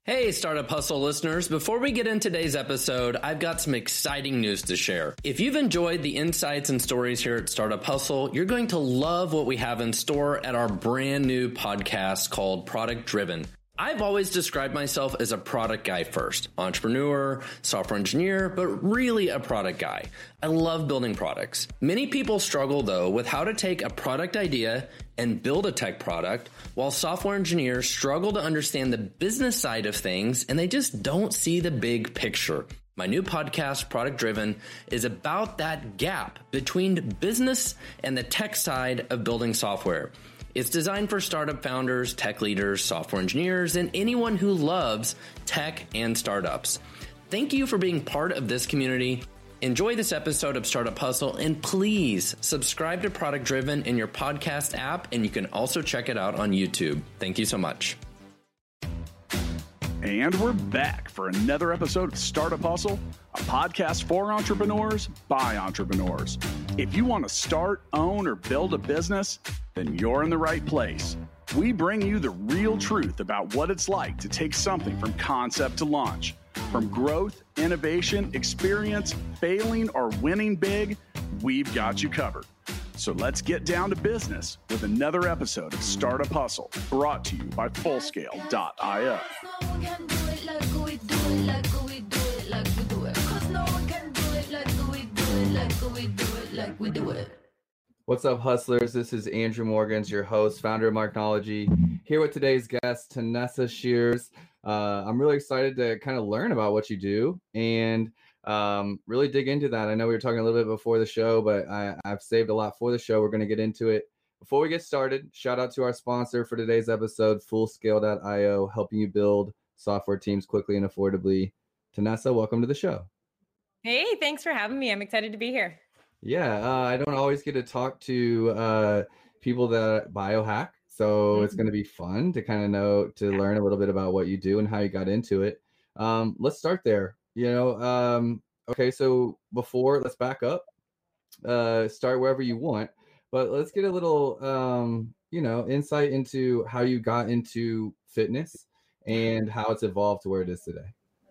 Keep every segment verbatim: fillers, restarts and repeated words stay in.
Hey, Startup Hustle listeners. Before we get into today's episode, I've got some exciting news to share. If you've enjoyed the insights and stories here at Startup Hustle, you're going to love what we have in store at our brand new podcast called Product Driven. I've always described myself as a product guy first, entrepreneur, software engineer, but really a product guy. I love building products. Many people struggle though with how to take a product idea and build a tech product, while software engineers struggle to understand the business side of things and they just don't see the big picture. My new podcast, Product Driven, is about that gap between business and the tech side of building software. It's designed for startup founders, tech leaders, software engineers, and anyone who loves tech and startups. Thank you for being part of this community. Enjoy this episode of Startup Hustle, and please subscribe to Product Driven in your podcast app, and you can also check it out on YouTube. Thank you so much. And we're back for another episode of Startup Hustle, a podcast for entrepreneurs by entrepreneurs. If you want to start, own, or build a business, then you're in the right place. We bring you the real truth about what it's like to take something from concept to launch. From growth, innovation, experience, failing, or winning big, we've got you covered. So let's get down to business with another episode of Startup Hustle, brought to you by Fullscale dot io. What's up, hustlers? This is Andrew Morgans, your host, founder of Marknology, here with today's guest, Tanessa Shears. Uh, I'm really excited to kind of learn about what you do and um, really dig into that. I know we were talking a little bit before the show, but I, I've saved a lot for the show. We're going to get into it. Before we get started, shout out to our sponsor for today's episode, Fullscale dot io, helping you build software teams quickly and affordably. Tanessa, welcome to the show. Hey, thanks for having me. I'm excited to be here. Yeah, uh, I don't always get to talk to uh, people that biohack, so mm-hmm. It's going to be fun to kind of know, to learn a little bit about what you do and how you got into it. Um, let's start there. You know, um, okay, so before, let's back up, uh, start wherever you want, but let's get a little, um, you know, insight into how you got into fitness and how it's evolved to where it is today.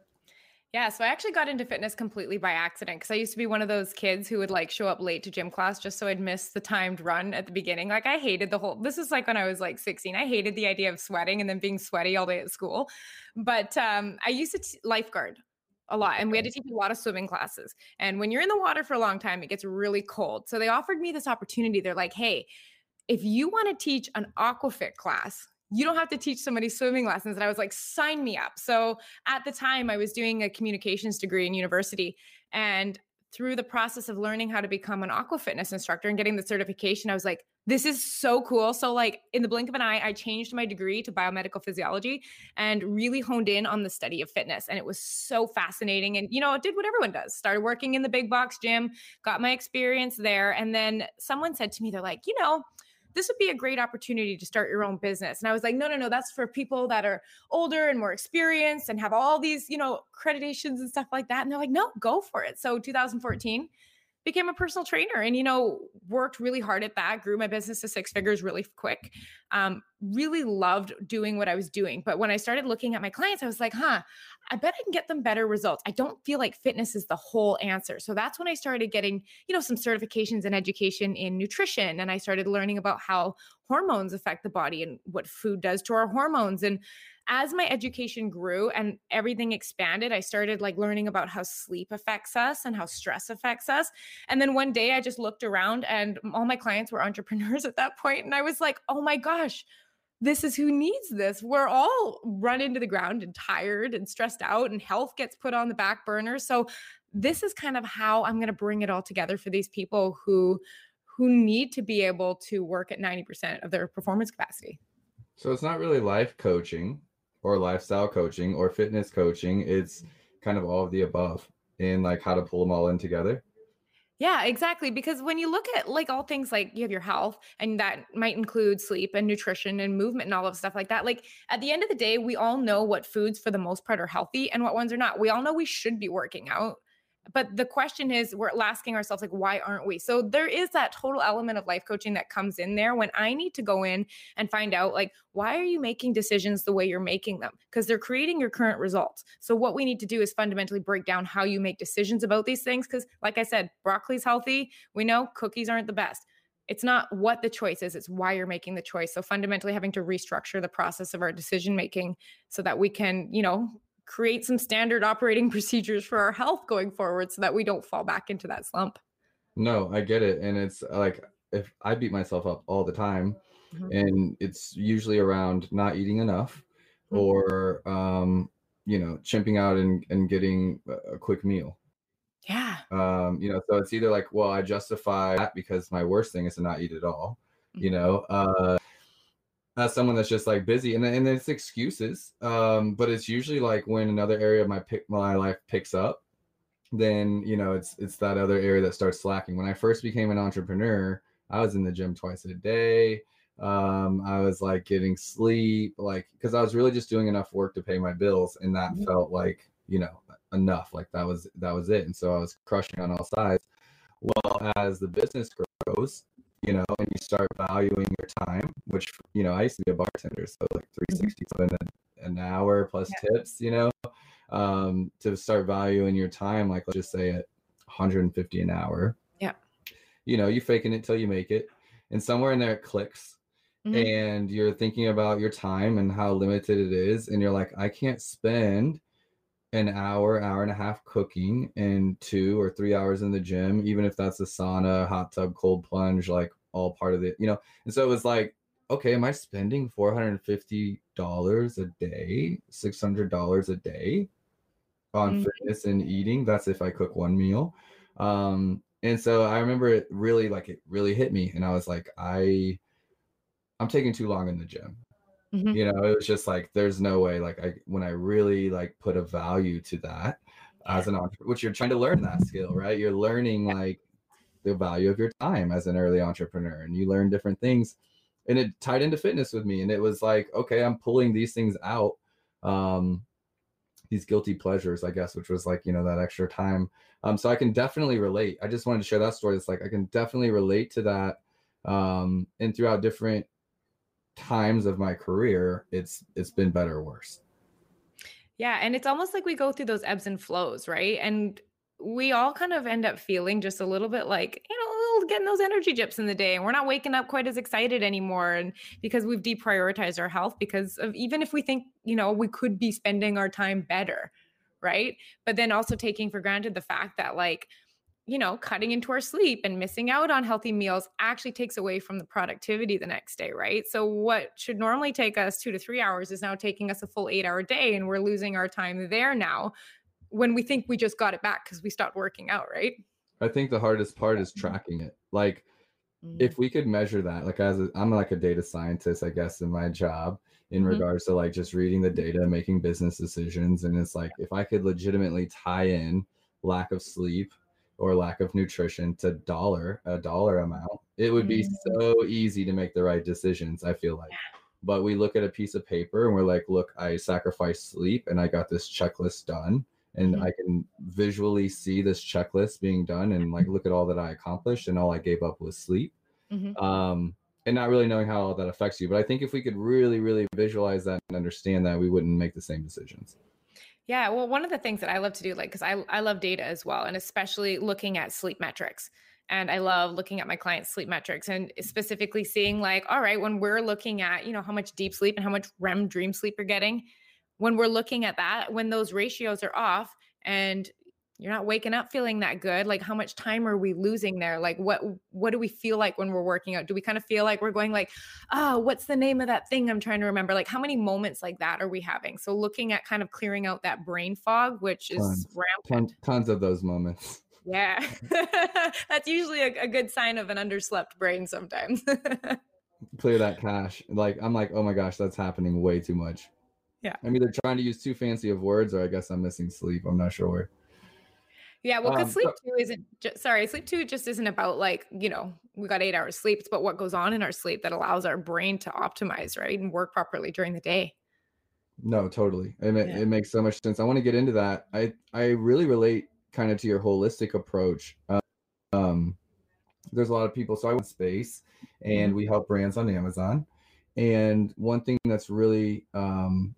Yeah, so I actually got into fitness completely by accident because I used to be one of those kids who would like show up late to gym class just so I'd miss the timed run at the beginning. Like I hated the whole, this is like when I was like sixteen, I hated the idea of sweating and then being sweaty all day at school. But um, I used to t- lifeguard a lot, and we had to teach a lot of swimming classes. And when you're in the water for a long time, it gets really cold. So they offered me this opportunity. They're like, hey, if you want to teach an aquafit class, you don't have to teach somebody swimming lessons. And I was like, sign me up. So at the time I was doing a communications degree in university, and through the process of learning how to become an aqua fitness instructor and getting the certification, I was like, this is so cool. So like in the blink of an eye, I changed my degree to biomedical physiology and really honed in on the study of fitness. And it was so fascinating. And, you know, it did what everyone does. Started working in the big box gym, got my experience there. And then someone said to me, they're like, you know, this would be a great opportunity to start your own business. And I was like, no, no, no, that's for people that are older and more experienced and have all these, you know, accreditations and stuff like that. And they're like, no, go for it. So two thousand fourteen, became a personal trainer and, you know, worked really hard at that, grew my business to six figures really quick. Um, really loved doing what I was doing. But when I started looking at my clients, I was like, huh, I bet I can get them better results. I don't feel like fitness is the whole answer. So that's when I started getting, you know, some certifications and education in nutrition. And I started learning about how hormones affect the body and what food does to our hormones. And as my education grew and everything expanded, I started like learning about how sleep affects us and how stress affects us. And then one day I just looked around and all my clients were entrepreneurs at that point. And I was like, oh my gosh, this is who needs this. We're all run into the ground and tired and stressed out, and health gets put on the back burner. So this is kind of how I'm going to bring it all together for these people who, who need to be able to work at ninety percent of their performance capacity. So it's not really life coaching or lifestyle coaching or fitness coaching. It's kind of all of the above and like how to pull them all in together. Yeah, exactly. Because when you look at like all things, like you have your health, and that might include sleep and nutrition and movement and all of stuff like that. Like at the end of the day, we all know what foods for the most part are healthy and what ones are not. We all know we should be working out. But the question is, we're asking ourselves, like, why aren't we? So there is that total element of life coaching that comes in there when I need to go in and find out, like, why are you making decisions the way you're making them? Because they're creating your current results. So what we need to do is fundamentally break down how you make decisions about these things. Because like I said, broccoli's healthy. We know cookies aren't the best. It's not what the choice is, it's why you're making the choice. So fundamentally having to restructure the process of our decision making so that we can, you know, create some standard operating procedures for our health going forward so that we don't fall back into that slump. No, I get it. And it's like, if I beat myself up all the time, mm-hmm. and it's usually around not eating enough, mm-hmm. or, um, you know, chimping out and, and getting a quick meal. Yeah. Um, you know, so it's either like, well, I justify that because my worst thing is to not eat at all, mm-hmm. you know, uh, as someone that's just like busy, and and it's excuses. Um, but it's usually like when another area of my pick my life picks up, then you know it's it's that other area that starts slacking. When I first became an entrepreneur, I was in the gym twice a day. Um, I was like getting sleep, like because I was really just doing enough work to pay my bills, and that mm-hmm. felt like you know enough. Like that was that was it. And so I was crushing on all sides. Well, as the business grows, you know, and you start valuing your time, which, you know, I used to be a bartender, so like three sixty-seven an hour plus yeah. tips, you know, um, to start valuing your time, like let's just say at one hundred fifty an hour. Yeah. You know, you faking it till you make it. And somewhere in there it clicks. Mm-hmm. And you're thinking about your time and how limited it is. And you're like, I can't spend an hour, hour and a half cooking and two or three hours in the gym, even if that's a sauna, hot tub, cold plunge, like all part of it, you know? And so it was like, okay, am I spending four hundred fifty dollars a day, six hundred dollars a day on mm-hmm. fitness and eating? That's if I cook one meal. Um, and so I remember it really, like it really hit me. And I was like, I, I'm taking too long in the gym. Mm-hmm. You know, it was just like, there's no way, like I, when I really like put a value to that yeah. as an entrepreneur, which you're trying to learn that skill, right? You're learning like the value of your time as an early entrepreneur, and you learn different things, and it tied into fitness with me. And it was like, okay, I'm pulling these things out, um, these guilty pleasures, I guess, which was like, you know, that extra time. Um, so I can definitely relate. I just wanted to share that story. It's like, I can definitely relate to that. Um, and throughout different times of my career, it's it's been better or worse. Yeah, and it's almost like we go through those ebbs and flows, right? And we all kind of end up feeling just a little bit like, you know, getting those energy dips in the day, and we're not waking up quite as excited anymore, and because we've deprioritized our health because of, even if we think, you know, we could be spending our time better, right? But then also taking for granted the fact that, like, you know, cutting into our sleep and missing out on healthy meals actually takes away from the productivity the next day, right? So what should normally take us two to three hours is now taking us a full eight hour day, and we're losing our time there now when we think we just got it back because we stopped working out, right? I think the hardest part is tracking it. Like mm-hmm. if we could measure that, like as a, I'm like a data scientist, I guess, in my job in mm-hmm. regards to like just reading the data, making business decisions. And it's like, if I could legitimately tie in lack of sleep or lack of nutrition to dollar, a dollar amount, it would be mm-hmm. so easy to make the right decisions, I feel like. But we look at a piece of paper and we're like, look, I sacrificed sleep and I got this checklist done. And mm-hmm. I can visually see this checklist being done and like, look at all that I accomplished, and all I gave up was sleep. Mm-hmm. Um, and not really knowing how all that affects you. But I think if we could really, really visualize that and understand that, we wouldn't make the same decisions. Yeah. Well, one of the things that I love to do, like, because I, I love data as well, and especially looking at sleep metrics. And I love looking at my clients' sleep metrics and specifically seeing like, all right, when we're looking at, you know, how much deep sleep and how much R E M dream sleep you're getting, when we're looking at that, when those ratios are off and you're not waking up feeling that good, like how much time are we losing there? Like what, what do we feel like when we're working out? Do we kind of feel like we're going like, oh, what's the name of that thing I'm trying to remember? Like how many moments like that are we having? So looking at kind of clearing out that brain fog, which is tons, rampant. Tons, tons of those moments. Yeah. That's usually a, a good sign of an underslept brain sometimes. Clear that cache. Like, I'm like, oh my gosh, that's happening way too much. Yeah. I'm either trying to use too fancy of words, or I guess I'm missing sleep. I'm not sure. Yeah. Well, because Um, sleep so- too isn't just, sorry, sleep too just isn't about like, you know, we got eight hours sleep. It's about what goes on in our sleep that allows our brain to optimize, right, and work properly during the day. No, totally. It, ma- Yeah. it makes so much sense. I want to get into that. I, I really relate kind of to your holistic approach, um, there's a lot of people. So I went space, and we help brands on Amazon. And one thing that's really um,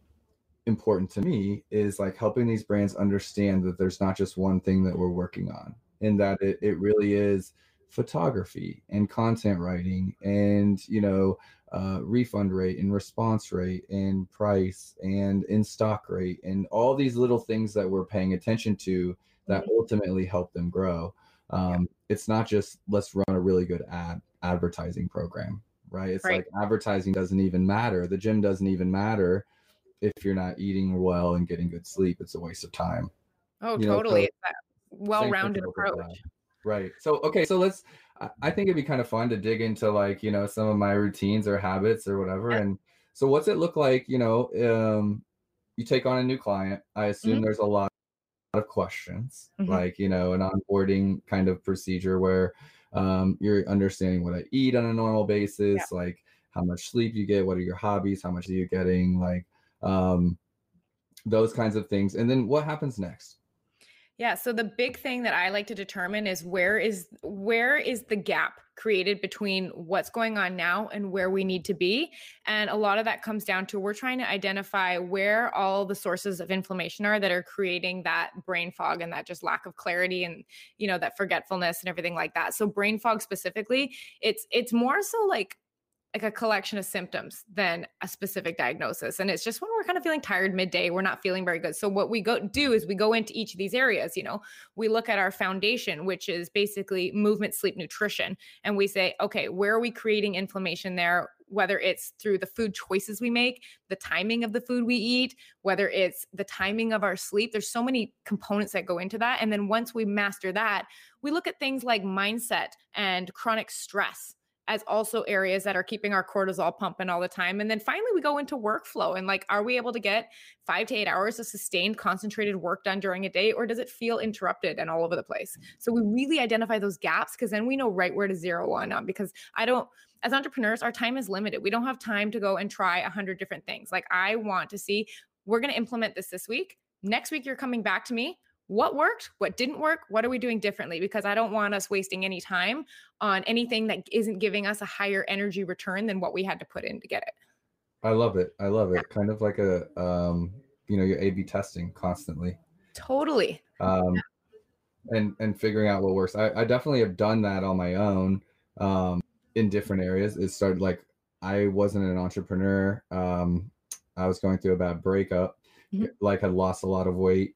important to me is like helping these brands understand that there's not just one thing that we're working on, and that it, it really is photography and content writing and, you know, uh, refund rate and response rate and price and in stock rate and all these little things that we're paying attention to that ultimately help them grow. Um, it's not just let's run a really good ad advertising program, right? It's Right. like advertising doesn't even matter. The gym doesn't even matter if you're not eating well and getting good sleep. It's a waste of time. Oh, You know, totally. so It's that well-rounded principle applies. approach. Right. So, okay. So let's, I- I think it'd be kind of fun to dig into like, you know, some of my routines or habits or whatever. Yeah. And so what's it look like, you know, um, you take on a new client. I assume Mhm. there's a lot of questions, Mhm. like, you know, an onboarding kind of procedure where um, you're understanding what I eat on a normal basis, like how much sleep you get, what are your hobbies, how much are you getting, like um, those kinds of things. And then what happens next? Yeah, so the big thing that I like to determine is where is where is the gap created between what's going on now and where we need to be. And a lot of that comes down to we're trying to identify where all the sources of inflammation are that are creating that brain fog and that just lack of clarity and, you know, that forgetfulness and everything like that. So brain fog specifically, it's it's more so like like a collection of symptoms than a specific diagnosis. And it's just when we're kind of feeling tired midday, we're not feeling very good. So what we go do is we go into each of these areas, you know, we look at our foundation, which is basically movement, sleep, nutrition. And we say, okay, where are we creating inflammation there? Whether it's through the food choices we make, the timing of the food we eat, whether it's the timing of our sleep. There's so many components that go into that. And then once we master that, we look at things like mindset and chronic stress as also areas that are keeping our cortisol pumping all the time. And then finally, we go into workflow and like, are we able to get five to eight hours of sustained, concentrated work done during a day, or does it feel interrupted and all over the place? So we really identify those gaps because then we know right where to zero in on. Because I don't, as entrepreneurs, our time is limited. We don't have time to go and try a hundred different things. Like I want to see, we're going to implement this this week. Next week, you're coming back to me. What worked? What didn't work? What are we doing differently? Because I don't want us wasting any time on anything that isn't giving us a higher energy return than what we had to put in to get it. I love it. I love it. Kind of like a, um, you know, you're A B testing constantly. Totally. Um, and, and figuring out what works. I, I definitely have done that on my own um, in different areas. It started like, I wasn't an entrepreneur. Um, I was going through a bad breakup, mm-hmm. like I lost a lot of weight.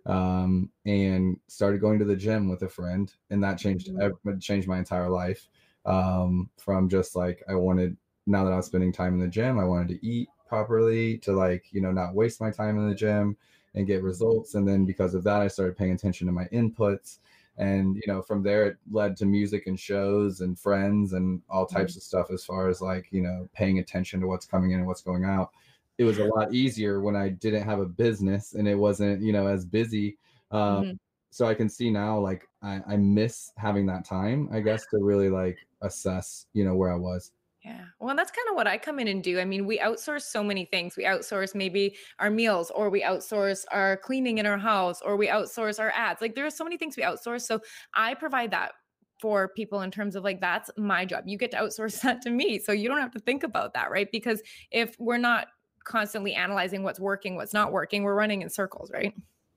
Um, and started going to the gym with a friend, and that changed, mm-hmm. changed my entire life. Um, from just like, I wanted, now that I was spending time in the gym, I wanted to eat properly to like, you know, not waste my time in the gym and get results. And then because of that, I started paying attention to my inputs. And, you know, from there, it led to music and shows and friends and all types mm-hmm. of stuff as far as like, you know, paying attention to what's coming in and what's going out. It was a lot easier when I didn't have a business and it wasn't, you know, as busy. Um, mm-hmm. So I can see now, like, I, I miss having that time, I guess, to really like assess, you know, where I was. Yeah. Well, that's kind of what I come in and do. I mean, we outsource so many things. We outsource maybe our meals, or we outsource our cleaning in our house, or we outsource our ads. Like there are so many things we outsource. So I provide that for people in terms of like, that's my job. You get to outsource that to me. So you don't have to think about that, right? Because if we're not constantly analyzing what's working, what's not working, we're running in circles, right?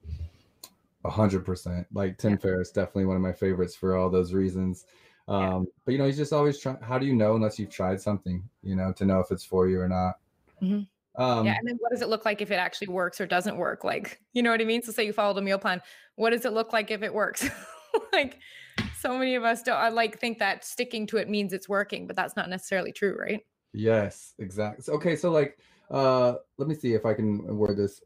A hundred percent. Like Tim yeah. Ferriss, definitely one of my favorites for all those reasons. Um, yeah. But you know, he's just always trying. How do you know unless you've tried something, you know, to know if it's for you or not? Mm-hmm. Um, yeah. And then what does it look like if it actually works or doesn't work? Like, you know what I mean? So say you followed a meal plan. What does it look like if it works? Like so many of us don't I like think that sticking to it means it's working, but that's not necessarily true, right? Yes, exactly. So, okay. So like, uh, let me see if I can word this.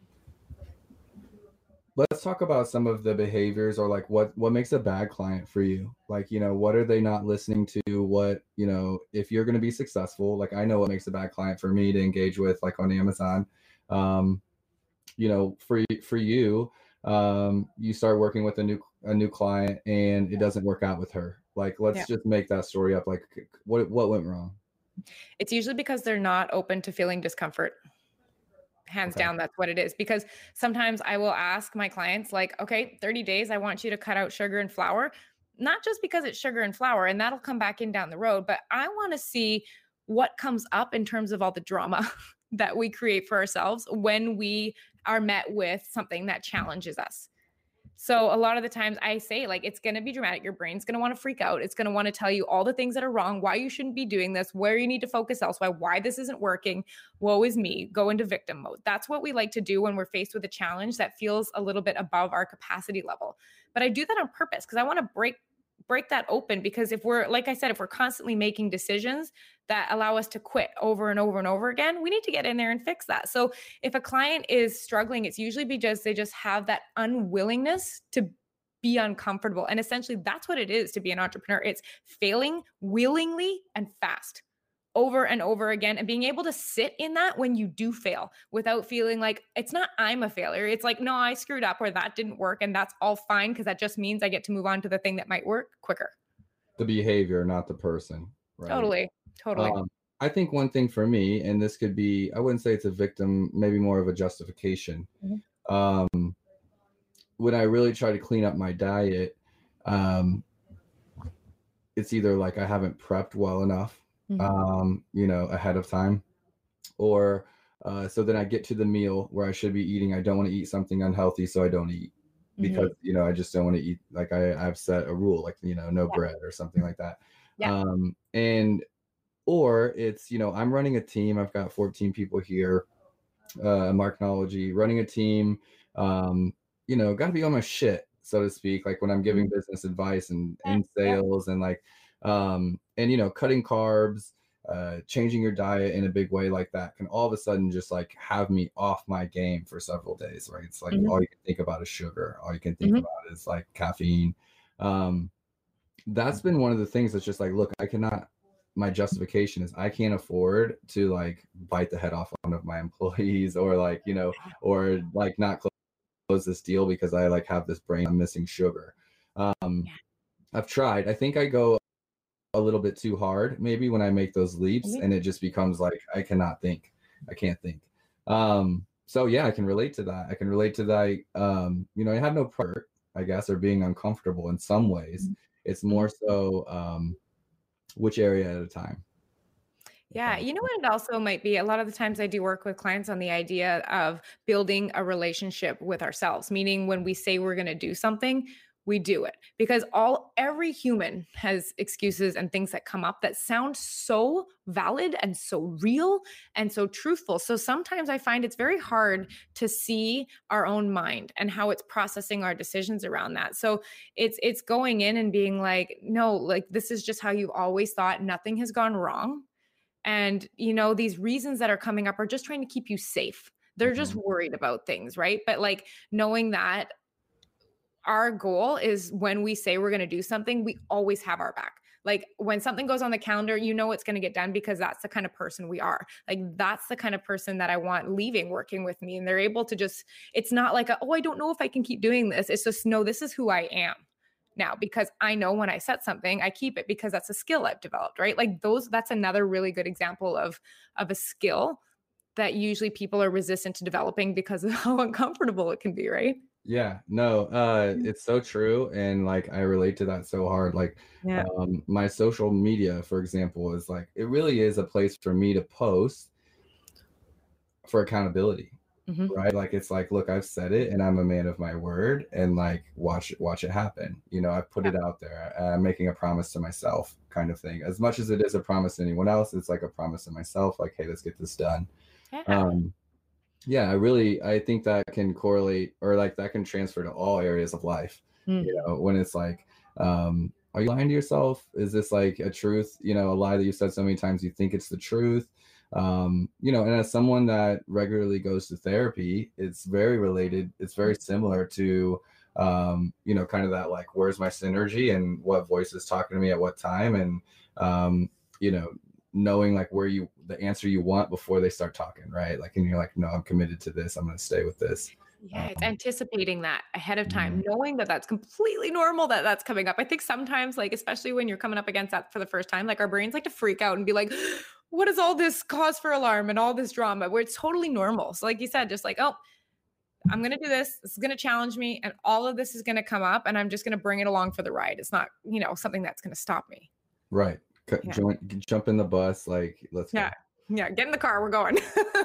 Let's talk about some of the behaviors or like what, what makes a bad client for you? Like, you know, what are they not listening to? What, you know, if you're going to be successful, like I know what makes a bad client for me to engage with, like on Amazon, um, you know, for, for you, um, you start working with a new, a new client and it doesn't work out with her. Like, let's yeah. just make that story up. Like what, what went wrong? It's usually because they're not open to feeling discomfort. Hands Okay. down, that's what it is. Because sometimes I will ask my clients, like, okay, thirty days, I want you to cut out sugar and flour, not just because it's sugar and flour, and that'll come back in down the road, but I want to see what comes up in terms of all the drama that we create for ourselves when we are met with something that challenges us. So a lot of the times I say, like, it's going to be dramatic. Your brain's going to want to freak out. It's going to want to tell you all the things that are wrong, why you shouldn't be doing this, where you need to focus elsewhere, why this isn't working. Woe is me. Go into victim mode. That's what we like to do when we're faced with a challenge that feels a little bit above our capacity level. But I do that on purpose because I want to break break that open, because if we're, like I said, if we're constantly making decisions that allow us to quit over and over and over again, we need to get in there and fix that. So if a client is struggling, it's usually because they just have that unwillingness to be uncomfortable. And essentially that's what it is to be an entrepreneur. It's failing willingly and fast over and over again, and being able to sit in that when you do fail without feeling like it's not I'm a failure. It's like, no, I screwed up or that didn't work, and that's all fine because that just means I get to move on to the thing that might work quicker. The behavior, not the person. Right? Totally. Totally. Um, I think one thing for me, and this could be, I wouldn't say it's a victim, maybe more of a justification. Mm-hmm. Um, when I really try to clean up my diet, um, it's either like I haven't prepped well enough, Mm-hmm. um, you know, ahead of time, or uh, so then I get to the meal where I should be eating. I don't want to eat something unhealthy, so I don't eat because, mm-hmm. you know, I just don't want to eat. Like I, I've set a rule, like, you know, no yeah. bread or something like that. Yeah. Um, and, or it's, you know, I'm running a team. I've got fourteen people here, uh, Marknology, running a team, um, you know, got to be on my shit, so to speak. Like when I'm giving mm-hmm. business advice and in sales yeah. and like, um, and, you know, cutting carbs, uh, changing your diet in a big way like that can all of a sudden just like have me off my game for several days, right? It's like mm-hmm. all you can think about is sugar. All you can think mm-hmm. about is like caffeine. Um, that's been one of the things that's just like, look, I cannot, my justification is I can't afford to like bite the head off one of my employees or like, you know, or like not close this deal because I like have this brain, I'm missing sugar. Um, yeah. I've tried, I think I go a little bit too hard maybe when I make those leaps, mm-hmm. and it just becomes like I cannot think. I can't think. Um, so yeah, I can relate to that. I can relate to that. Um, you know, I have no part, I guess, or being uncomfortable in some ways. Mm-hmm. It's more so um, which area at a time. Yeah, you know what it also might be? A lot of the times I do work with clients on the idea of building a relationship with ourselves, meaning when we say we're going to do something, we do it, because all every human has excuses and things that come up that sound so valid and so real and so truthful. So sometimes I find it's very hard to see our own mind and how it's processing our decisions around that. So it's it's going in and being like, no, like this is just how you've always thought. Nothing has gone wrong. And, you know, these reasons that are coming up are just trying to keep you safe. They're mm-hmm. just worried about things, right? But like knowing that our goal is when we say we're going to do something, we always have our back. Like when something goes on the calendar, you know it's going to get done because that's the kind of person we are. Like that's the kind of person that I want leaving working with me. And they're able to just, it's not like, a, oh, I don't know if I can keep doing this. It's just, no, this is who I am now, because I know when I set something, I keep it because that's a skill I've developed, right? Like those, that's another really good example of, of a skill that usually people are resistant to developing because of how uncomfortable it can be, right? Yeah, no, uh, it's so true. And like, I relate to that so hard. Like, yeah. um, my social media, for example, is like, it really is a place for me to post for accountability, mm-hmm. right? Like, it's like, look, I've said it and I'm a man of my word, and like, watch it, watch it happen. You know, I've put yeah. it out there. I'm making a promise to myself kind of thing. As much as it is a promise to anyone else, it's like a promise to myself. Like, hey, let's get this done. Yeah. Um, Yeah, I really, I think that can correlate, or like that can transfer to all areas of life. Mm. You know, when it's like, um, are you lying to yourself? Is this like a truth? You know, a lie that you said so many times, you think it's the truth. Um, you know, and as someone that regularly goes to therapy, it's very related. It's very similar to, um, you know, kind of that like, where's my synergy and what voice is talking to me at what time, and um, you know, knowing like where you the answer you want before they start talking, right? Like, and you're like, no, I'm committed to this, I'm going to stay with this. Yeah, it's um, anticipating that ahead of time, mm-hmm. knowing that that's completely normal, that that's coming up. I think sometimes, like, especially when you're coming up against that for the first time, like our brains like to freak out and be like, what is all this cause for alarm and all this drama where it's totally normal? So like you said, just like, oh, I'm going to do this. This is going to challenge me. And all of this is going to come up and I'm just going to bring it along for the ride. It's not, you know, something that's going to stop me. Right. C- Yeah. Join, jump in the bus. Like, let's go. Yeah. Yeah. Get in the car. We're going.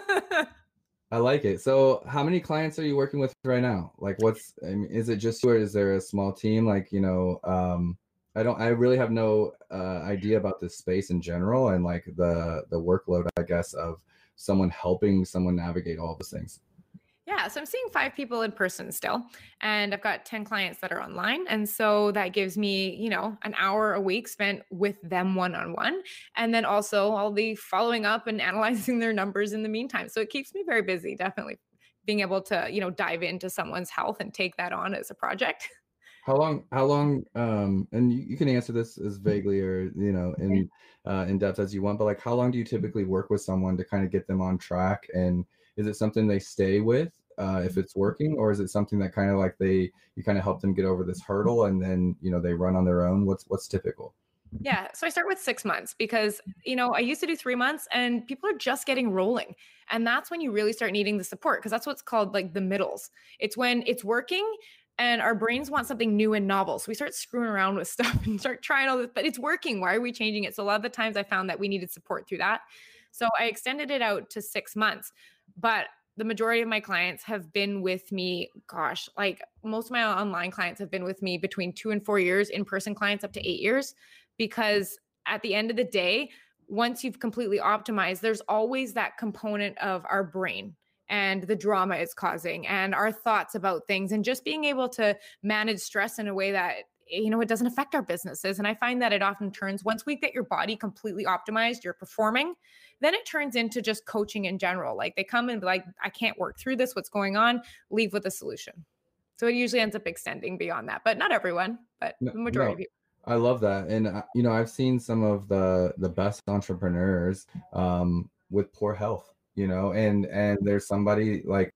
I like it. So how many clients are you working with right now? Like what's, I mean, is it just you or is there a small team? Like, you know, um, I don't, I really have no uh, idea about this space in general and like the, the workload, I guess, of someone helping someone navigate all those things. Yeah, so I'm seeing five people in person still, and I've got ten clients that are online. And so that gives me, you know, an hour a week spent with them one-on-one. And then also I'll be following up and analyzing their numbers in the meantime. So it keeps me very busy, definitely being able to, you know, dive into someone's health and take that on as a project. How long, how long, um, and you, you can answer this as vaguely or, you know, in, uh, in depth as you want, but like, how long do you typically work with someone to kind of get them on track? And is it something they stay with, uh, if it's working, or is it something that kind of like they, you kind of help them get over this hurdle and then, you know, they run on their own? What's, what's typical? Yeah. So I start with six months because, you know, I used to do three months and people are just getting rolling. And that's when you really start needing the support because that's what's called like the middles. It's when it's working and our brains want something new and novel. So we start screwing around with stuff and start trying all this, but it's working. Why are we changing it? So a lot of the times I found that we needed support through that. So I extended it out to six months, but the majority of my clients have been with me, gosh, like most of my online clients have been with me between two and four years, in-person clients up to eight years, because at the end of the day, once you've completely optimized, there's always that component of our brain and the drama it's causing and our thoughts about things and just being able to manage stress in a way that, you know, it doesn't affect our businesses. And I find that it often turns, once we get your body completely optimized, you're performing, then it turns into just coaching in general. Like they come and be like, I can't work through this. What's going on? Leave with a solution. So it usually ends up extending beyond that, but not everyone, but No, the majority no, of people. I love that. And, uh, you know, I've seen some of the, the best entrepreneurs um, with poor health, you know, and, and there's somebody like,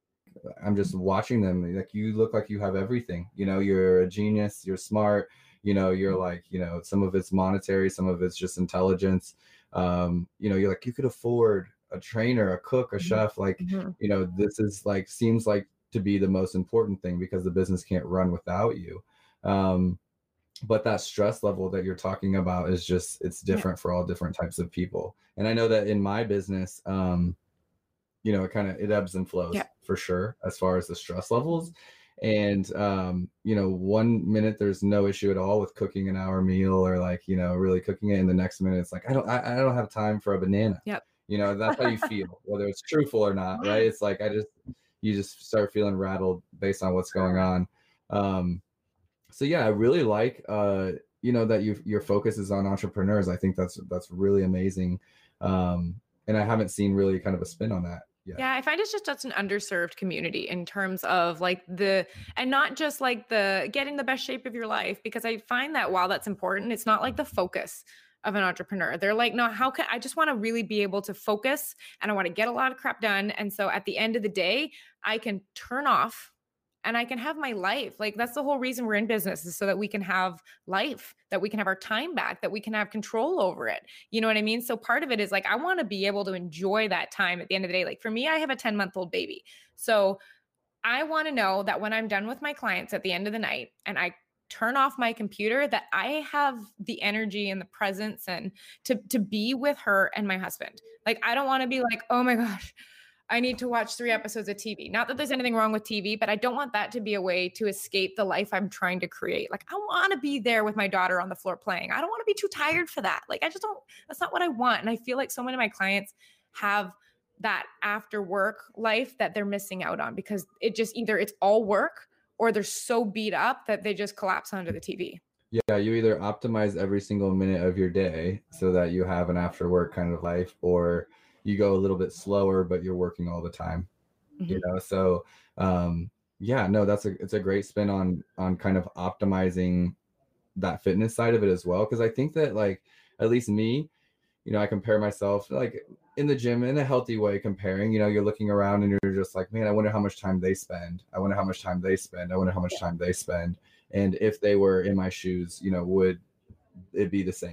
I'm just watching them. Like you look like you have everything, you know, you're a genius, you're smart, you know, you're like, you know, some of it's monetary, some of it's just intelligence. Um, you know, you're like, you could afford a trainer, a cook, a chef. Like, Mm-hmm. you know, this is like, seems like to be the most important thing because the business can't run without you. Um, but that stress level that you're talking about is just, it's different yeah. for all different types of people. And I know that in my business, um, you know, it kind of, it ebbs and flows yeah. for sure, as far as the stress levels. And, um, you know, one minute there's no issue at all with cooking an hour meal or like, you know, really cooking it. And the next minute it's like, I don't, I, I don't have time for a banana. Yep. You know, that's how you feel, whether it's truthful or not, right? It's like, I just, you just start feeling rattled based on what's going on. Um, so yeah, I really like, uh, you know, that you, your focus is on entrepreneurs. I think that's, that's really amazing. Um, and I haven't seen really kind of a spin on that. Yeah. yeah, I find it's just such an underserved community in terms of like the, and not just like the getting the best shape of your life, because I find that while that's important, it's not like the focus of an entrepreneur. They're like, no, how can I just want to really be able to focus and I want to get a lot of crap done. And so at the end of the day, I can turn off and I can have my life. Like that's the whole reason we're in business, is so that we can have life, that we can have our time back, that we can have control over it. You know what I mean? So part of it is like, I want to be able to enjoy that time at the end of the day. Like for me, I have a ten month old baby. So I want to know that when I'm done with my clients at the end of the night and I turn off my computer, that I have the energy and the presence and to, to be with her and my husband. Like, I don't want to be like, oh my gosh, I need to watch three episodes of T V. Not that there's anything wrong with T V, but I don't want that to be a way to escape the life I'm trying to create. Like, I want to be there with my daughter on the floor playing. I don't want to be too tired for that. Like, I just don't, that's not what I want. And I feel like so many of my clients have that after work life that they're missing out on, because it just either it's all work or they're so beat up that they just collapse onto the T V. Yeah, you either optimize every single minute of your day so that you have an after work kind of life, or you go a little bit slower, but you're working all the time, mm-hmm. you know? So, um, yeah, no, that's a, it's a great spin on, on kind of optimizing that fitness side of it as well. Cause I think that like, at least me, you know, I compare myself like in the gym in a healthy way, comparing, you know, you're looking around and you're just like, man, I wonder how much time they spend. I wonder how much time they spend. I wonder how much time they spend. And if they were in my shoes, you know, would it be the same?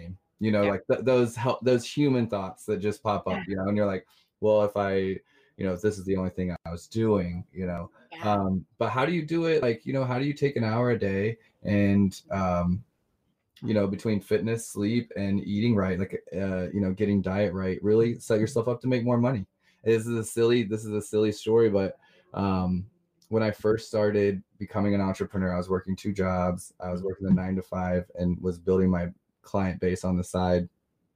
you know, Yeah. like th- those help, those human thoughts that just pop up, Yeah. you know, and you're like, well, if I, you know, if this is the only thing I was doing, you know, Yeah. um, but how do you do it? Like, you know, how do you take an hour a day and, um, you know, between fitness, sleep, and eating right, like, uh, you know, getting diet right, really set yourself up to make more money. This is a silly, this is a silly story, but um, when I first started becoming an entrepreneur, I was working two jobs. I was working a nine to five and was building my client base on the side.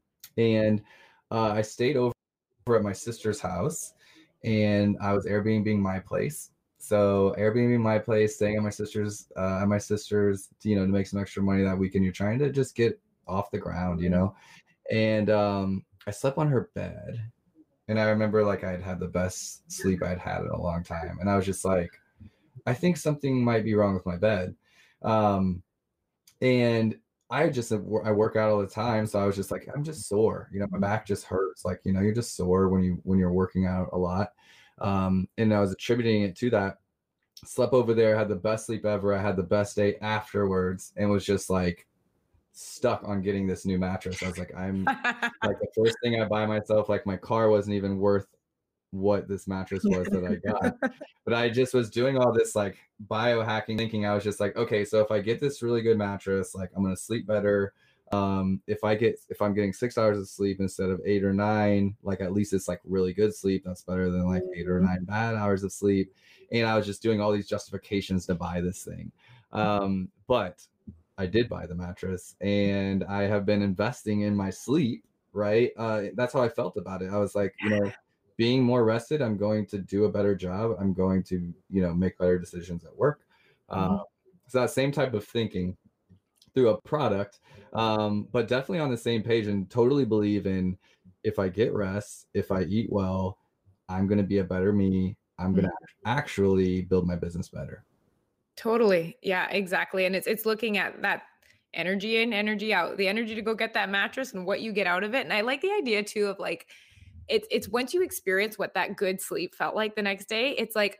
And uh, I stayed over at my sister's house, and I was Airbnb my place. So Airbnb my place, staying at my sister's, uh, at my sister's, you know, to make some extra money that weekend. You're trying to just get off the ground, you know. And um, I slept on her bed, and I remember like I'd had the best sleep I'd had in a long time, and I was just like, I think something might be wrong with my bed. Um, and I just I work out all the time, so I was just like, I'm just sore, you know, my back just hurts. Like, you know, you're just sore when you when you're working out a lot. Um, and I was attributing it to that. Slept over there, had the best sleep ever. I had the best day afterwards, and was just like stuck on getting this new mattress. I was like, I'm like the first thing I buy myself, like my car wasn't even worth what this mattress was that I got. But I just was doing all this like biohacking thinking. I was just like, okay, so if I get this really good mattress, like I'm gonna sleep better. Um, if I get if I'm getting six hours of sleep instead of eight or nine, like at least it's like really good sleep. That's better than like eight or nine bad hours of sleep. And I was just doing all these justifications to buy this thing. Um, but I did buy the mattress, and I have been investing in my sleep, right? Uh, that's how I felt about it. I was like, you know, being more rested, I'm going to do a better job. I'm going to, you know, make better decisions at work. Mm-hmm. Um, so that same type of thinking through a product, um, but definitely on the same page, and totally believe in, if I get rest, if I eat well, I'm going to be a better me. I'm going to Mm-hmm. actually build my business better. Totally. Yeah, exactly. And it's it's looking at that energy in, energy out, the energy to go get that mattress and what you get out of it. And I like the idea too of like, it's it's once you experience what that good sleep felt like the next day, it's like,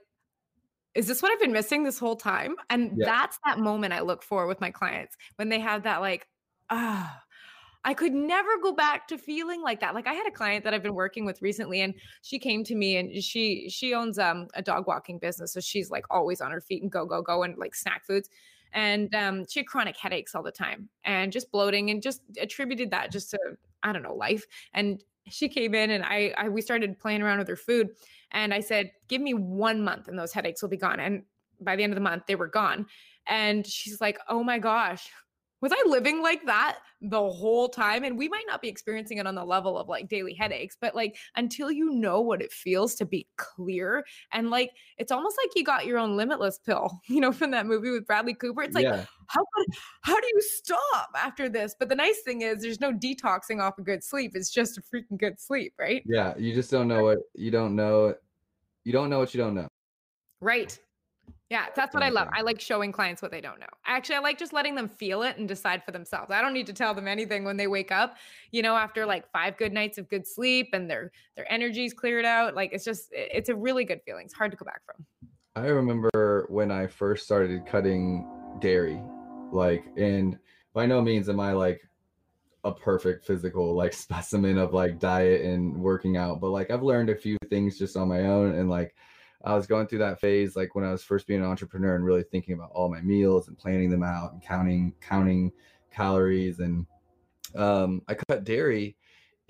is this what I've been missing this whole time? And Yeah. that's that moment I look for with my clients when they have that like, ah, I could never go back to feeling like that. Like I had a client that I've been working with recently, and she came to me, and she she owns um, a dog walking business. So she's like always on her feet and go, go, go, and like snack foods. And um, she had chronic headaches all the time and just bloating, and just attributed that just to, I don't know, life. And she came in, and I, I we started playing around with her food. And I said, give me one month and those headaches will be gone. And by the end of the month, they were gone. And she's like, oh my gosh, was I living like that the whole time? And we might not be experiencing it on the level of like daily headaches, but like until you know what it feels to be clear, and like it's almost like you got your own limitless pill, you know, from that movie with Bradley Cooper. It's like, Yeah. how how do you stop after this? But the nice thing is there's no detoxing off a good sleep. It's just a freaking good sleep, right? Yeah. You just don't know what you don't know. You don't know what you don't know. Right. Yeah, that's what I love. I like showing clients what they don't know. Actually, I like just letting them feel it and decide for themselves. I don't need to tell them anything when they wake up, you know, after like five good nights of good sleep and their their energy's cleared out. Like it's just, it's a really good feeling. It's hard to go back from. I remember when I first started cutting dairy, like, and by no means am I like a perfect physical like specimen of like diet and working out, but like I've learned a few things just on my own. And like I was going through that phase like when I was first being an entrepreneur and really thinking about all my meals and planning them out and counting counting calories. And um I cut dairy,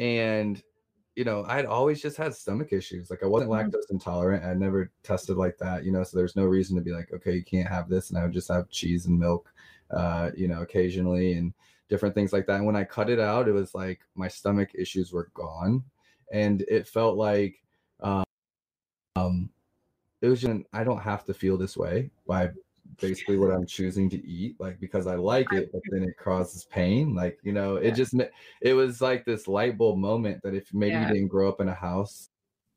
and you know, I'd always just had stomach issues. Like I wasn't Mhm. lactose intolerant. I never tested like that, you know, so there's no reason to be like, okay, you can't have this. And I would just have cheese and milk, uh, you know, occasionally, and different things like that. And when I cut it out, it was like my stomach issues were gone. And it felt like, um, um it was just, I don't have to feel this way by basically what I'm choosing to eat, like because I like it, but then it causes pain. Like, you know, it Yeah. just, it was like this light bulb moment that if maybe Yeah. you didn't grow up in a house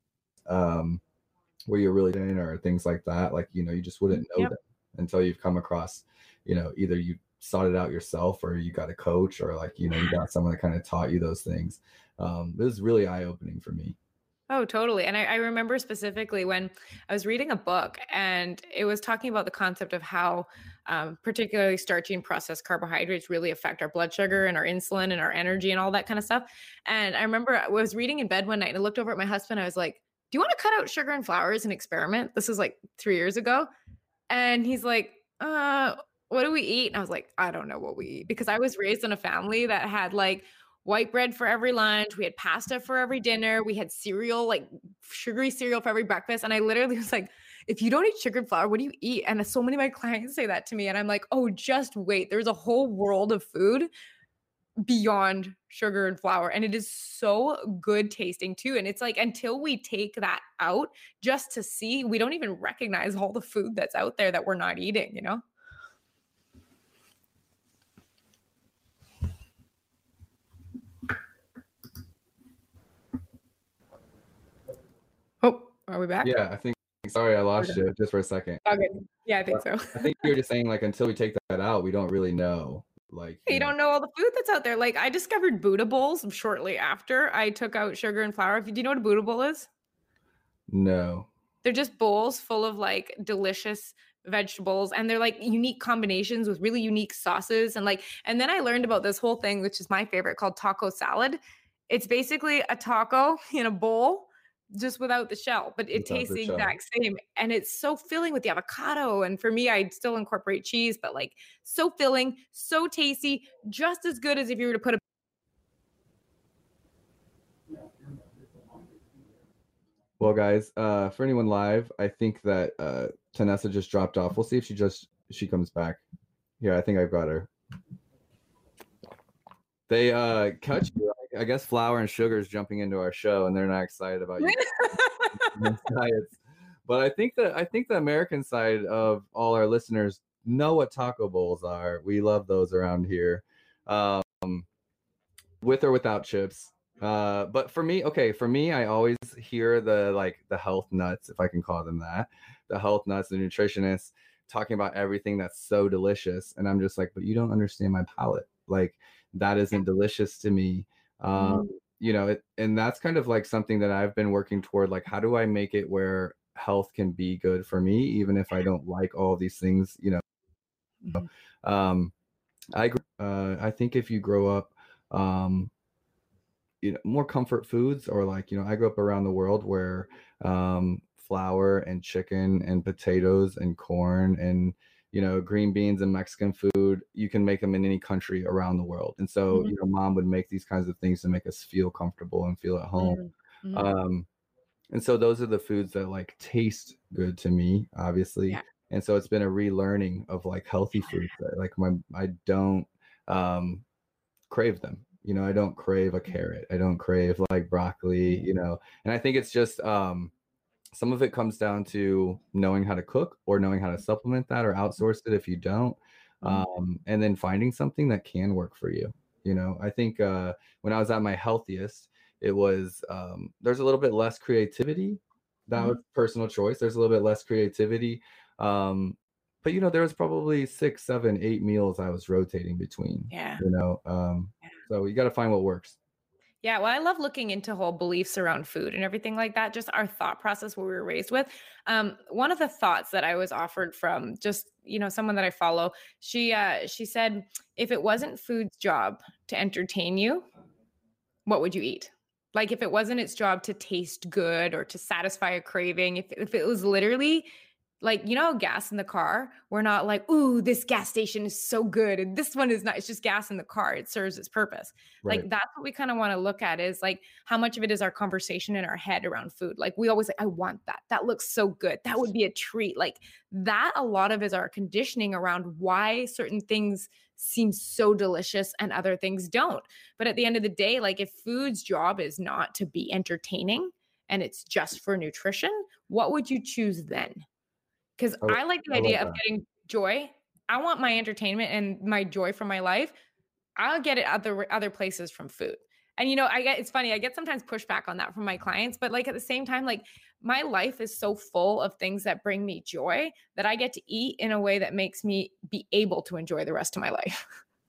um, where you're really in or things like that, like, you know, you just wouldn't know Yep. that until you've come across, you know, either you sought it out yourself or you got a coach or like, you know, you got someone that kind of taught you those things. Um, it was really eye-opening for me. Oh, totally. And I, I remember specifically when I was reading a book, and it was talking about the concept of how Um, particularly starchy and processed carbohydrates really affect our blood sugar and our insulin and our energy and all that kind of stuff. And I remember I was reading in bed one night and I looked over at my husband. I was like, do you want to cut out sugar and flour as an experiment? This is like three years ago. And he's like, uh, what do we eat? And I was like, I don't know what we eat, because I was raised in a family that had like white bread for every lunch. We had pasta for every dinner. We had cereal, like sugary cereal for every breakfast. And I literally was like, if you don't eat sugar and flour, what do you eat? And so many of my clients say that to me. And I'm like, oh, just wait. There's a whole world of food beyond sugar and flour. And it is so good tasting too. And it's like, until we take that out just to see, we don't even recognize all the food that's out there that we're not eating, you know? Oh, are we back? Yeah, I think, sorry, I lost you just for a second. Okay. Yeah, I think so. I think you were just saying, like, until we take that out, we don't really know. Like, you, you know. don't know all the food that's out there. Like, I discovered Buddha bowls shortly after I took out sugar and flour. Do you know what a Buddha bowl is? No. They're just bowls full of like delicious vegetables, and they're like unique combinations with really unique sauces. And like, and then I learned about this whole thing, which is my favorite, called taco salad. It's basically a taco in a bowl, just without the shell, but it without tastes the, the exact same. And it's so filling with the avocado. And for me, I still incorporate cheese, but like so filling, so tasty, just as good as if you were to put a. Well, guys, uh, for anyone live, I think that uh, Tanessa just dropped off. We'll see if she just, she comes back. Yeah, I think I've got her. They uh, cut you. I guess flour and sugar is jumping into our show, and they're not excited about you diets. But I think that I think the American side of all our listeners know what taco bowls are. We love those around here, um, with or without chips. Uh, but for me, okay, for me, I always hear the like the health nuts, if I can call them that, the health nuts, the nutritionists talking about everything that's so delicious, and I'm just like, but you don't understand my palate. Like, that isn't delicious to me. Um, mm-hmm. You know, it, and that's kind of like something that I've been working toward. Like, how do I make it where health can be good for me, even if I don't like all these things? You know, mm-hmm. um, I uh, I think if you grow up, um, you know, more comfort foods, or like, you know, I grew up around the world where um, flour and chicken and potatoes and corn and, you know, green beans and Mexican food, you can make them in any country around the world. And so, mm-hmm. you know, mom would make these kinds of things to make us feel comfortable and feel at home. Mm-hmm. Um, and so those are the foods that like taste good to me, obviously. Yeah. And so it's been a relearning of like healthy foods that like my, I don't um, crave them. You know, I don't crave a carrot. I don't crave like broccoli, you know, and I think it's just, um, some of it comes down to knowing how to cook or knowing how to supplement that or outsource it if you don't. Um, and then finding something that can work for you. You know, I think uh, when I was at my healthiest, it was, um, there's a little bit less creativity. That mm-hmm. was personal choice. There's a little bit less creativity. Um, but, you know, there was probably six, seven, eight meals I was rotating between. Yeah. You know, um, yeah. So you got to find what works. Yeah, well, I love looking into whole beliefs around food and everything like that, just our thought process, what we were raised with. Um, one of the thoughts that I was offered from just, you know, someone that I follow, she uh, she said, if it wasn't food's job to entertain you, what would you eat? Like, if it wasn't its job to taste good or to satisfy a craving, if, if it was literally like, you know, gas in the car, we're not like, ooh, this gas station is so good and this one is not. It's just gas in the car. It serves its purpose. Right. Like, that's what we kind of want to look at, is like, how much of it is our conversation in our head around food? Like, we always say, I want that. That looks so good. That would be a treat. Like, that a lot of is our conditioning around why certain things seem so delicious and other things don't. But at the end of the day, like, if food's job is not to be entertaining and it's just for nutrition, what would you choose then? Because oh, I like the idea of getting joy. I want my entertainment and my joy from my life. I'll get it other other places from food. And, you know, I get, it's funny, I get sometimes pushback on that from my clients, but like at the same time, like my life is so full of things that bring me joy that I get to eat in a way that makes me be able to enjoy the rest of my life.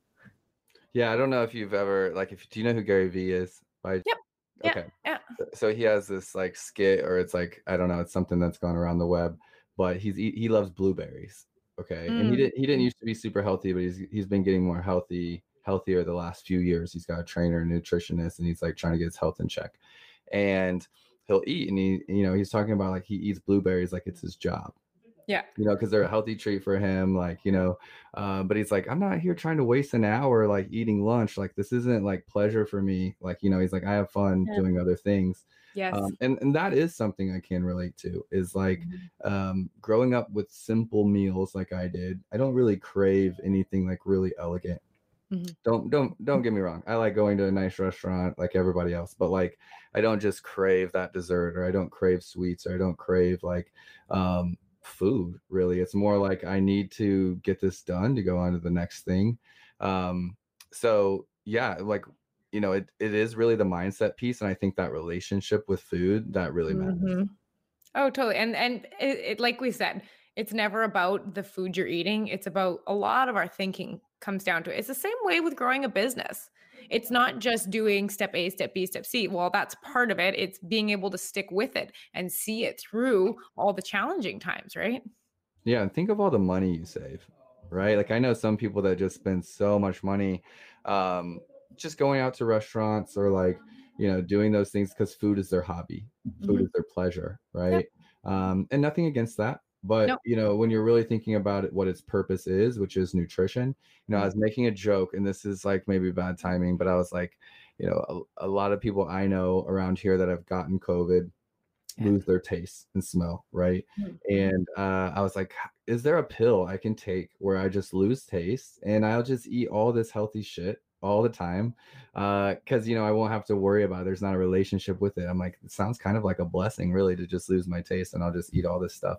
Yeah. I don't know if you've ever, like, if, do you know who Gary Vee is? By, yep. Okay. Yeah, yeah. So he has this like skit, or it's like, I don't know, it's something that's gone around the web, but he's, he, he loves blueberries. Okay. And he Mm. didn't he didn't used to be super healthy, but he's he's been getting more healthy, healthier the last few years. He's got a trainer, a nutritionist, and he's like trying to get his health in check. And he'll eat, and he, you know, he's talking about like he eats blueberries like it's his job. Yeah. You know, because they're a healthy treat for him, like, you know, uh, but he's like, I'm not here trying to waste an hour like eating lunch. Like, this isn't like pleasure for me. Like, you know, he's like, I have fun Yeah. doing other things. Yes. Um, and, and that is something I can relate to, is like um, growing up with simple meals like I did. I don't really crave anything like really elegant. Mhm. Don't don't don't get me wrong. I like going to a nice restaurant like everybody else, but like I don't just crave that dessert, or I don't crave sweets, or I don't crave like um food really. It's more like I need to get this done to go on to the next thing. Um so yeah, like, you know, it, it is really the mindset piece, and I think that relationship with food that really matters. Mhm. Oh, totally. And and it, it like we said, it's never about the food you're eating. It's about a lot of our thinking comes down to it. It's the same way with growing a business. It's not just doing step A, step B, step C. Well, that's part of it. It's being able to stick with it and see it through all the challenging times, right? Yeah, and think of all the money you save, right? Like I know some people that just spend so much money um just going out to restaurants, or like, you know, doing those things because food is their hobby. Food Mhm. is their pleasure, Yep. right? Um and nothing against that, but No. you know, when you're really thinking about it, what its purpose is, which is nutrition. You know, I Mhm. was making a joke, and this is like maybe bad timing, but I was like, you know, a, a lot of people I know around here that have gotten COVID Yeah. lose their taste and smell, right? Mhm. And uh, I was like, is there a pill I can take where I just lose taste and I'll just eat all this healthy shit all the time? Uh, because you know, I won't have to worry about it. There's not a relationship with it. I'm like, it sounds kind of like a blessing, really, to just lose my taste and I'll just eat all this stuff.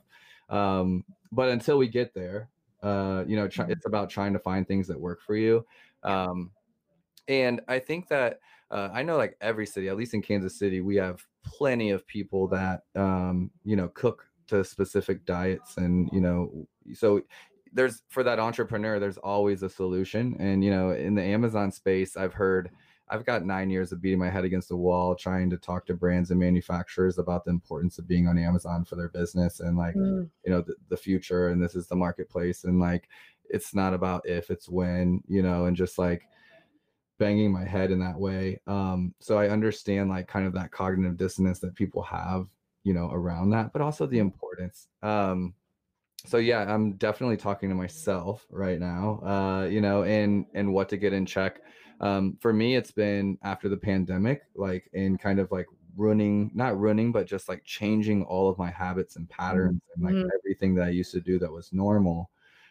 Um, but until we get there, uh, you know, try, Mhm. it's about trying to find things that work for you. Yeah. Um, and I think that uh, I know like every city, at least in Kansas City, we have plenty of people that, um, you know, cook to specific diets. And, you know, so there's, for that entrepreneur, there's always a solution. And, you know, in the Amazon space, I've heard, I've got nine years of beating my head against the wall, trying to talk to brands and manufacturers about the importance of being on Amazon for their business, and like, Mm. you know, the, the future, and this is the marketplace. And like, it's not about if, it's when, you know, and just like, banging my head in that way. Um, so I understand like kind of that cognitive dissonance that people have, you know, around that, but also the importance. Um, so yeah, I'm definitely talking to myself right now, uh, you know, and and what to get in check. Um, for me, it's been after the pandemic, like in kind of like running, not running, but just like changing all of my habits and patterns and like Mhm. everything that I used to do that was normal.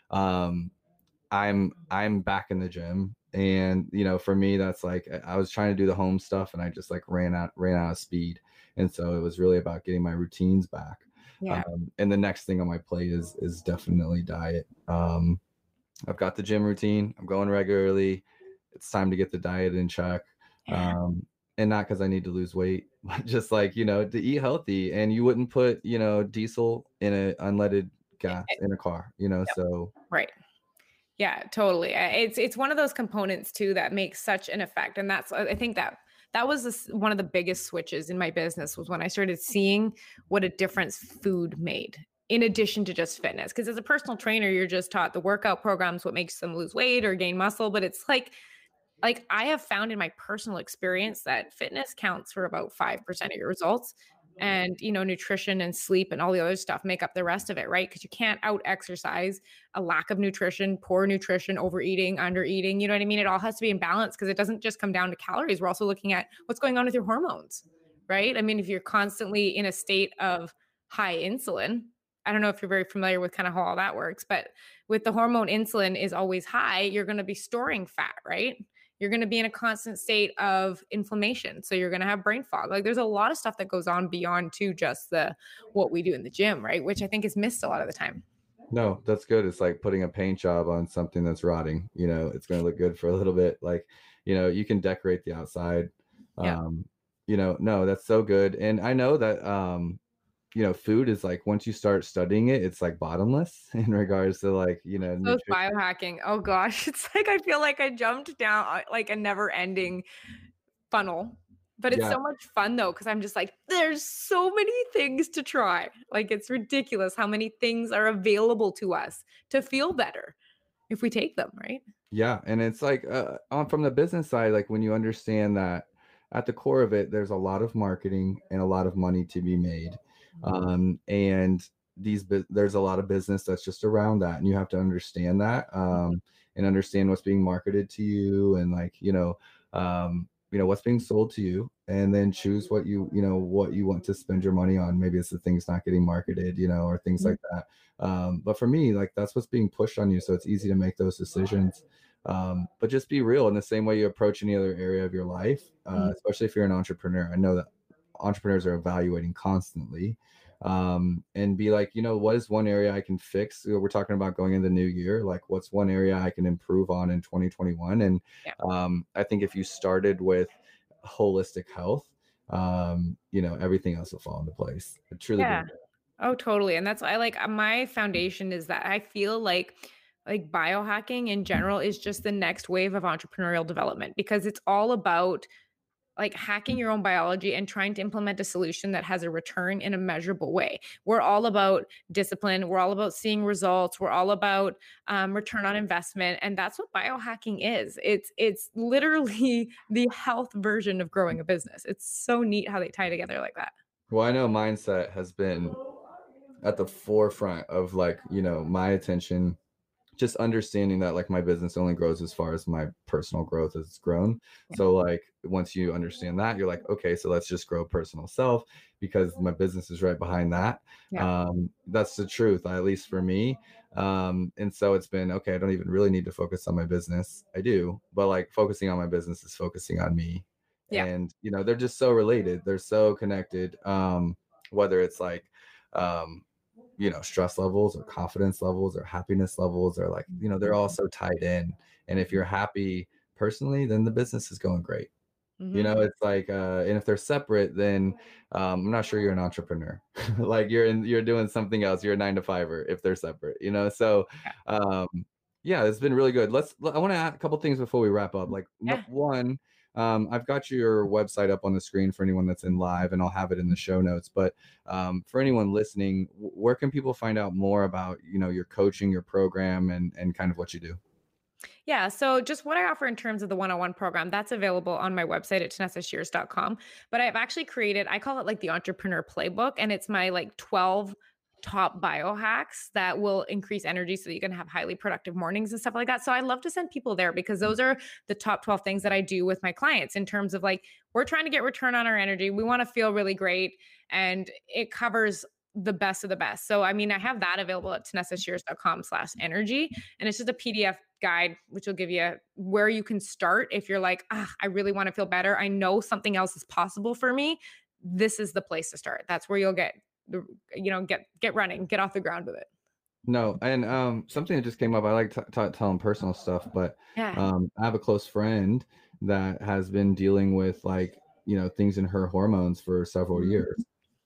Um, I'm I'm back in the gym, and you know, for me that's like I I was trying to do the home stuff and I just like ran out ran out of speed. And so it was really about getting my routines back. Yeah. Um, and the next thing on my plate is is definitely diet. Um, I've got the gym routine. I'm going regularly. It's time to get the diet in check. Yeah. Um, and not because I need to lose weight, but just like, you know, to eat healthy. And you wouldn't put, you know, diesel in a unleaded gas in a car, you know, Yep. so Right. Yeah, totally. Uh, It's it's one of those components too that makes such an effect, and that's I think that that was this, one of the biggest switches in my business was when I started seeing what a difference food made. In addition to just fitness, because as a personal trainer, you're just taught the workout programs, what makes them lose weight or gain muscle, but it's like like I have found in my personal experience that fitness counts for about five percent of your results. And, you know, nutrition and sleep and all the other stuff make up the rest of it, right? Because you can't out exercise a lack of nutrition, poor nutrition, overeating, undereating. You know what I mean? It all has to be in balance because it doesn't just come down to calories. We're also looking at what's going on with your hormones, right? I mean, if you're constantly in a state of high insulin, I don't know if you're very familiar with kind of how all that works, but with the hormone insulin is always high, you're going to be storing fat, right? You're going to be in a constant state of inflammation. So you're going to have brain fog. Like there's a lot of stuff that goes on beyond to just the what we do in the gym, right? Which I think is missed a lot of the time. no, that's good. It's like putting a paint job on something that's rotting. You know, it's going to look good for a little bit. Like, you know, you can decorate the outside. Yeah. Um, you know, no, that's so good. And I know that, um, you know, food is like once you start studying it, it's like bottomless in regards to like, you know, So is nutrition. biohacking. Oh gosh. It's like I feel like I jumped down uh, like a never ending funnel But it's Yeah. so much fun though, because I'm just like, there's so many things to try. Like it's ridiculous how many things are available to us to feel better if we take them, right? Yeah, and it's like uh, on from the business side, like when you understand that at the core of it, there's a lot of marketing and a lot of money to be made, um, and these bu- there's a lot of business that's just around that, and you have to understand that um, and understand what's being marketed to you, and like you know, um, you know what's being sold to you, and then choose what you you know what you want to spend your money on. Maybe it's the things not getting marketed, you know, or things like that. Um, but for me, like that's what's being pushed on you, so it's easy to make those decisions. Um, but just be real in the same way you approach any other area of your life, uh, Mhm. especially if you're an entrepreneur. I know that entrepreneurs are evaluating constantly, um, and be like, you know, what is one area I can fix? You know, we're talking about going in the new year, like what's one area I can improve on in twenty twenty-one? And Yeah. um, I think if you started with holistic health, um, you know, everything else will fall into place. I truly Yeah. believe. Oh, totally. And that's I like uh, my foundation is that I feel like like biohacking in general is just the next wave of entrepreneurial development because it's all about like hacking your own biology and trying to implement a solution that has a return in a measurable way. We're all about discipline. We're all about seeing results. We're all about um, return on investment, and that's what biohacking is. It's it's literally the health version of growing a business. It's so neat how they tie together like that. Well, I know mindset has been at the forefront of like, you know, my attention, just understanding that like my business only grows as far as my personal growth has grown. Yeah. So like once you understand that, you're like, okay, so let's just grow personal self because my business is right behind that. Yeah. Um, that's the truth, at least for me. Um, and so it's been okay, I don't even really need to focus on my business. I do, but like focusing on my business is focusing on me. Yeah. And you know, they're just so related, they're so connected. Um, whether it's like um you know stress levels or confidence levels or happiness levels are like you know they're all so tied in, and if you're happy personally then the business is going great. You Mhm. know, it's like uh and if they're separate then um I'm not sure you're an entrepreneur. Like you're in you're doing something else, you're a nine to fiver if they're separate, you know. So Yeah. um yeah, it's been really good. Let's I want to add a couple things before we wrap up. Like no, Yeah. one, um I've got your website up on the screen for anyone that's in live, and I'll have it in the show notes. But um for anyone listening, wh- where can people find out more about you know your coaching, your program, and and kind of what you do? Yeah. So just what I offer in terms of the one-on-one program, that's available on my website at tanessa shears dot com. But I've actually created, I call it like the entrepreneur playbook, and it's my like twelve top biohacks that will increase energy so that you can have highly productive mornings and stuff like that. So I love to send people there because those are the top twelve things that I do with my clients in terms of like, we're trying to get return on our energy. We want to feel really great. And it covers the best of the best. So, I mean, I have that available at tanessa shears dot com slash energy. And it's just a P D F guide, which will give you where you can start. If you're like, ah, I really want to feel better. I know something else is possible for me. This is the place to start. That's where you'll get the, you know, get, get running, get off the ground with it. No, and um something that just came up, I like t- t- telling personal stuff, but Yeah. um I have a close friend that has been dealing with like you know things in her hormones for several years,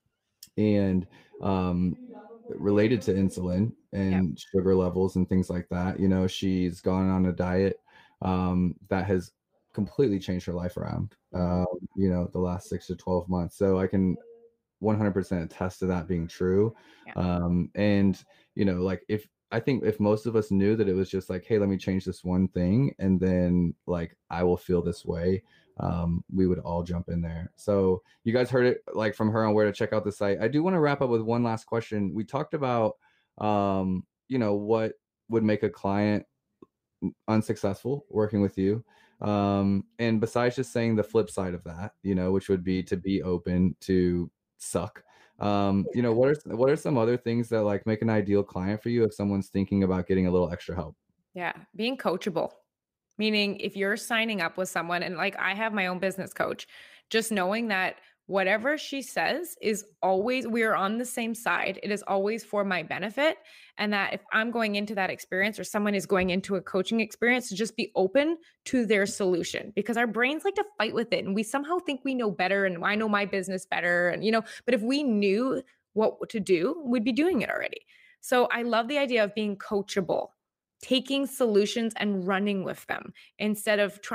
and um related to insulin Yeah. and sugar levels and things like that. You know, she's gone on a diet um, that has completely changed her life around, um, you know, the last six to twelve months. So I can one hundred percent attest to that being true. Yeah. Um, and, you know, like if I think if most of us knew that it was just like, hey, let me change this one thing and then like I will feel this way, um, we would all jump in there. So you guys heard it like from her on where to check out the site. I do want to wrap up with one last question. We talked about, um, you know, what would make a client unsuccessful working with you. Um, and besides just saying the flip side of that, you know, which would be to be open to suck. Um, you know, what are what are some other things that like make an ideal client for you if someone's thinking about getting a little extra help? Yeah. Being coachable. Meaning, if you're signing up with someone, and like I have my own business coach, just knowing that whatever she says is always, we are on the same side. It is always for my benefit. And that if I'm going into that experience or someone is going into a coaching experience, to just be open to their solution because our brains like to fight with it. And we somehow think we know better and I know my business better. And, you know, but if we knew what to do, we'd be doing it already. So I love the idea of being coachable, taking solutions and running with them instead of trying to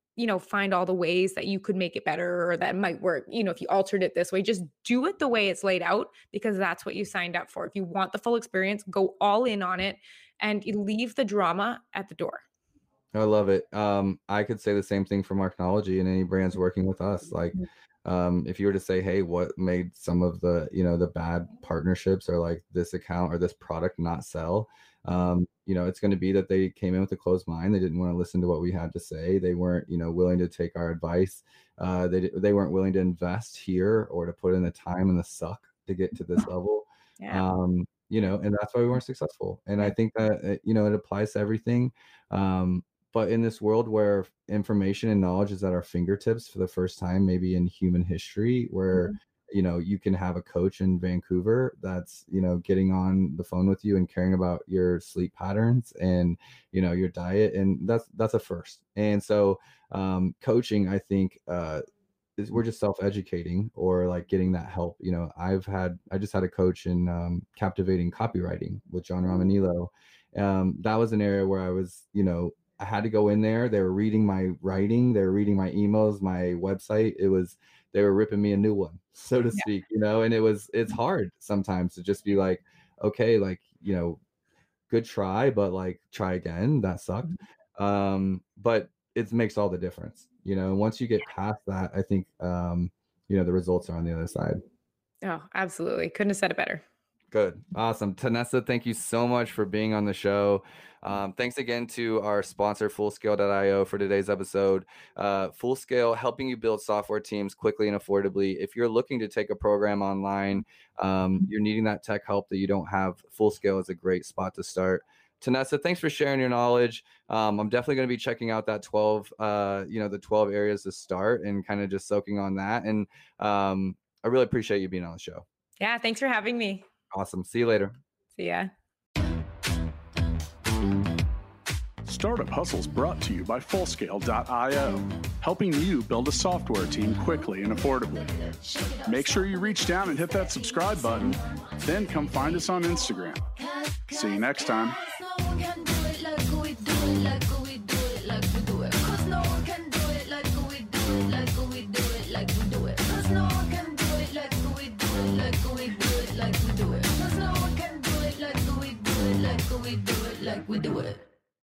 you know, find all the ways that you could make it better or that might work. You know, if you altered it this way, just do it the way it's laid out, because that's what you signed up for. If you want the full experience, go all in on it and you leave the drama at the door. I love it. Um, I could say the same thing for Marknology and any brands working with us. Like, um, if you were to say, hey, what made some of the, you know, the bad partnerships or like this account or this product not sell? Um, you know, it's going to be that they came in with a closed mind. They didn't want to listen to what we had to say. They weren't, you know, willing to take our advice. Uh, they, they weren't willing to invest here or to put in the time and the suck to get to this level. Yeah. Um, you know, and that's why we weren't successful. And I think that, you know, it applies to everything. Um, But in this world where information and knowledge is at our fingertips for the first time, maybe in human history, where, mm-hmm. you know, you can have a coach in Vancouver that's, you know, getting on the phone with you and caring about your sleep patterns and, you know, your diet. And that's, that's a first. And so um, coaching, I think, uh, is we're just self-educating or like getting that help. You know, I've had, I just had a coach in um, captivating copywriting with John Romanillo. Um, that was an area where I was, you know, I had to go in there. They were reading my writing. They were reading my emails, my website. It was, they were ripping me a new one, so to speak, yeah. you know, and it was, it's hard sometimes to just be like, okay, like, you know, good try, but like try again. That sucked. Mm-hmm. Um, but it makes all the difference, you know, once you get past that, I think, um, you know, the results are on the other side. Oh, absolutely. Couldn't have said it better. Good. Awesome. Tanessa, thank you so much for being on the show. Um, thanks again to our sponsor, Fullscale dot io, for today's episode. Uh, Fullscale, helping you build software teams quickly and affordably. If you're looking to take a program online, um, you're needing that tech help that you don't have, Fullscale is a great spot to start. Tanessa, thanks for sharing your knowledge. Um, I'm definitely going to be checking out that twelve, uh, you know, the twelve areas to start and kind of just soaking on that. And um, I really appreciate you being on the show. Yeah, thanks for having me. Awesome. See you later. See ya. Startup Hustles brought to you by Fullscale dot io, helping you build a software team quickly and affordably. Make sure you reach down and hit that subscribe button, then come find us on Instagram. See you next time. Like we do it.